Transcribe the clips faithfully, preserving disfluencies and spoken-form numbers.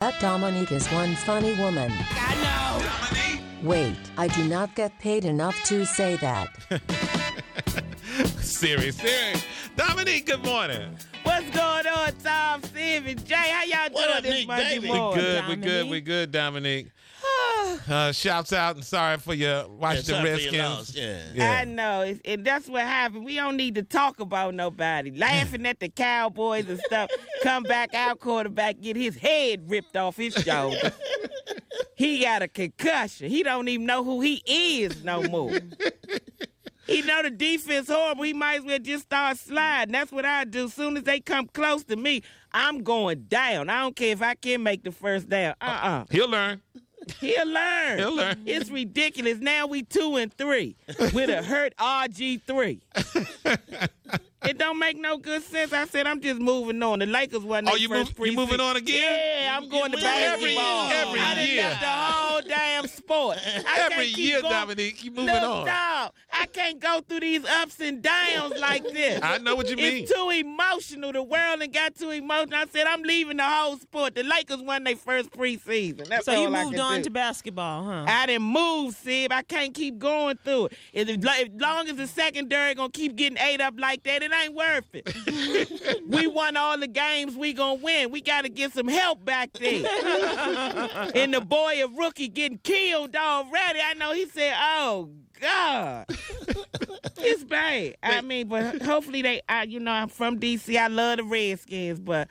But Dominique is one funny woman. I know. Dominique. Wait, I do not get paid enough to say that. Siri, Siri. Dominique, good morning. What's going on, Tom, Steve, and Jay? How y'all What doing up, this Nick Monday Davis? We morning? good, we Dominique. good, we good, Dominique. Uh, shouts out and sorry for your Washington sorry for your Redskins. loss, yeah. Yeah. I know, it's, and that's what happened. We don't need to talk about nobody. Laughing at the Cowboys and stuff. Come back, our quarterback get his head ripped off his shoulder. He got a concussion. He don't even know who he is no more. He know the defense horrible. He might as well just start sliding. That's what I do. As soon as they come close to me, I'm going down. I don't care if I can make the first down. Uh-uh. He'll learn. He'll learn. He'll learn. It's ridiculous. Now we two and three with a hurt R G three. It don't make no good sense. I said I'm just moving on. The Lakers wasn't Oh, their you first move- you moving preseason. on again? Yeah, I'm going to You every- basketball. every I done year. left the whole damn sport. I Every can't keep year, going. Dominique, you moving Look, on. dog, I can't go through these ups and downs like this. I know what you mean. It's too emotional. The world and got too emotional. I said I'm leaving the whole sport. The Lakers won their first preseason. That's So all you I moved can on do. to basketball, huh? I didn't move, Sib. I can't keep going through it. As as long as the secondary gonna keep getting ate up like that, it ain't worth it. We won all the games we gonna win. We gotta get some help back there. And the boy, a rookie, getting killed already. I know he said, "Oh God, it's bad." I mean, but hopefully they. I, you know, I'm from D C. I love the Redskins, but.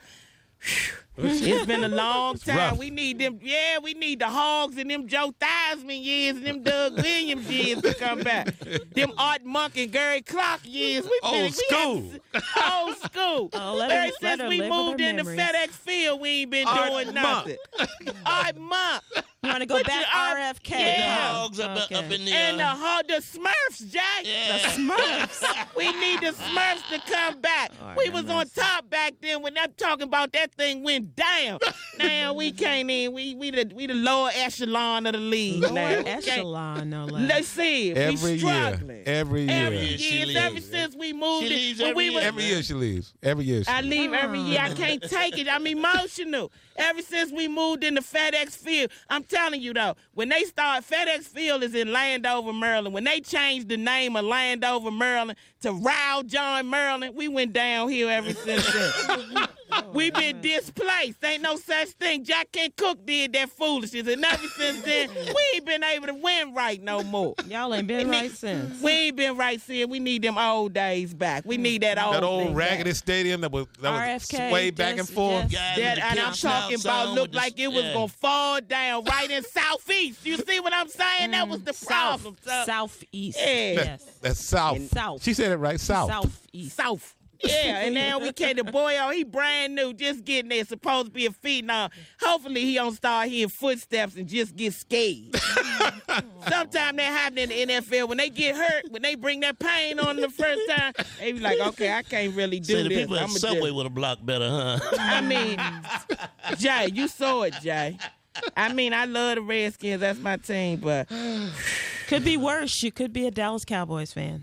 It's been a long time. rough. We need them. Yeah, we need the Hogs and them Joe Theismann years and them Doug Williams years to come back. Them Art Monk and Gary Clark years. We Old been, we school. had- old school. Oh, let Ever her- since let her we live with moved her into memories. FedEx Field, we ain't been Art doing Monk. nothing. Art Monk. You want to go Put back your arm- R F K? Yeah. huh? Hogs up, Okay. up in the. And the, Uh, Ho- the Smurfs, Jay. yeah. Smurfs. We need the Smurfs to come back. Lord we have was on mercy. top back then when I'm talking about that thing went down. Now we can't in. We we the we the lower echelon of the league Lower now. We can't- echelon, no less. Let's see. Every we year. struggling. Every year. Every Yeah, year. she It's ever leaves. since we moved. She in- leaves when every we was, year. Every year she leaves. Every year she I leaves. leave every year. I can't take it. I'm emotional. Ever since we moved into FedEx Field, I'm telling you though, when they start, FedEx Field is in Landover, Maryland. When they changed the name of Landover, Maryland to Rao John, Maryland, we went downhill ever since then. We been displaced. Ain't no such thing. Jack Kent Cook did that foolishness, and ever since then, we ain't been able to win right no more. Y'all ain't been And right it- since. We ain't been right since. We need them old days back. We need that old That old thing raggedy back. stadium that was that R was F K, swayed back and just- forth. just- Guys That, in the and I'm pimp talking south about zone looked with the- like it was yeah. gonna fall down right in southeast. You see what I'm saying? That was the problem. South, So- southeast. Yeah. Yes. That's south. South. She said it right. South. Southeast. South. Yeah, and now we came the boy oh, he brand new, just getting there, supposed to be a feet now. Hopefully he don't start hearing footsteps and just get scared. Sometimes that happen in the N F L when they get hurt, when they bring that pain on the first time, they be like, okay, I can't really do Say the this. people at I'ma Subway just- would have blocked better, huh? I mean, Jay, you saw it, Jay. I mean, I love the Redskins. That's my team, but Could be worse. You could be a Dallas Cowboys fan.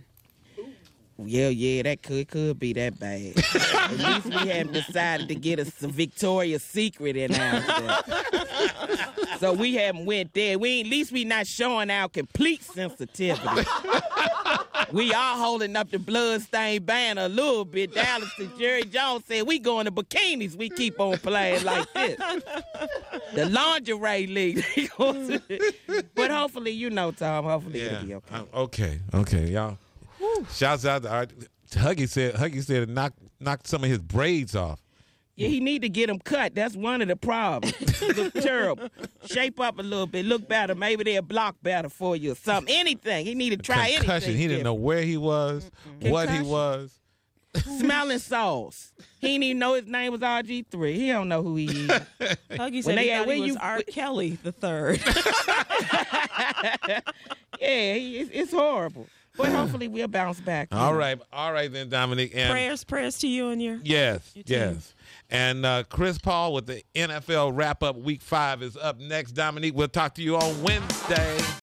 yeah, yeah, that could could be that bad. At least we haven't decided to get us a Victoria's Secret in our So we haven't went there. We ain't, at least we not showing our complete sensitivity. We are holding up the bloodstained banner a little bit. Dallas and Jerry Jones said we going to bikinis. We keep on playing like this. The lingerie league. But hopefully, you know, Tom. Hopefully Yeah. it'll be okay. Um, okay. Okay, y'all. Shouts out to our, Huggy said Huggy said it knocked knocked some of his braids off. Yeah, he need to get them cut. That's one of the problems. He look terrible. Shape up a little bit. Look better. Maybe they'll block better for you or something. Anything. He need to try Concussion. anything. He didn't know where he was, what he Concussion? was. Smelling sauce. He didn't even know his name was R G three. He don't know who he is. Huggy said they he at- thought when he was you- R. Kelly the third. Yeah, he, it's, it's horrible. But hopefully we'll bounce back. All right, all right then, Dominique. And prayers, prayers to you and your. yes, Your team. yes. And uh, Chris Paul with the N F L wrap up week five is up next. Dominique, we'll talk to you on Wednesday.